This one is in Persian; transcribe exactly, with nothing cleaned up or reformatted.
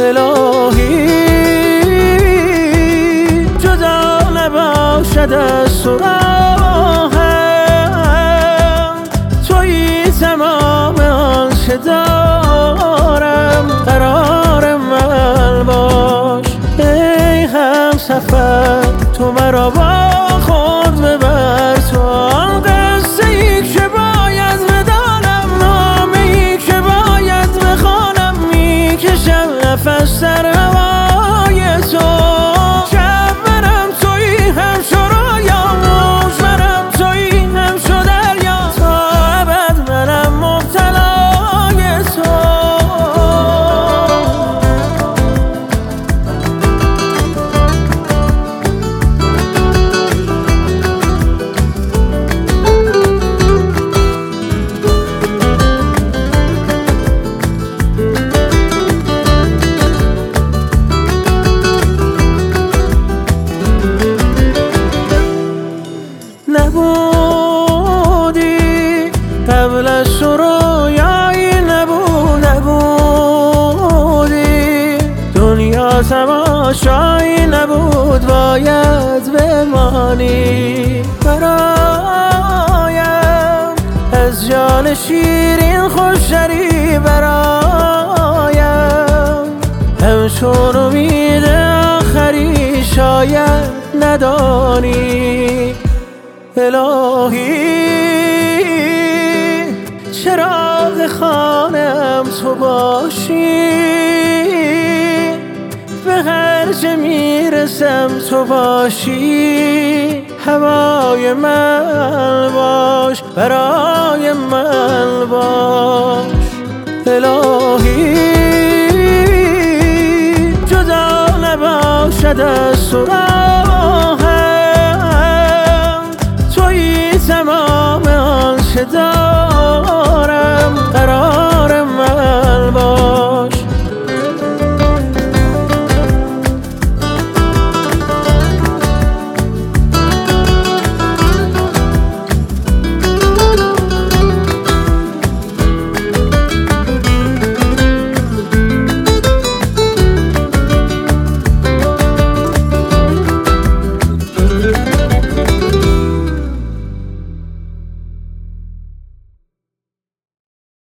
الهی جدا نباشد از تو راهم، تویی تمام آنچه دارم، قرار من باش ای همسفر. تو مرا با خود ببر تو آن قصه ای که باید بدانم، نامه ای که باید بخوانم، میکشم نفس در هوای تو. شب منم تویی همچو رویام، موج منم تویی همچو دریا، تا ابد منم مبتلای تو. نبودی قبل از تو رویایی نبود، نبودی دنیا تماشایی نبود، باید بمانی برایم. از جان شیرین خوشتری برایم، همچون امید آخری شاید ندانی. الهی چراغ خانم تو باشی، به هر جا میرسم تو باشی، هوای من باش، برای من باش. الهی جدا نباشد از تو راهم، تویی تمام آنچه دارم،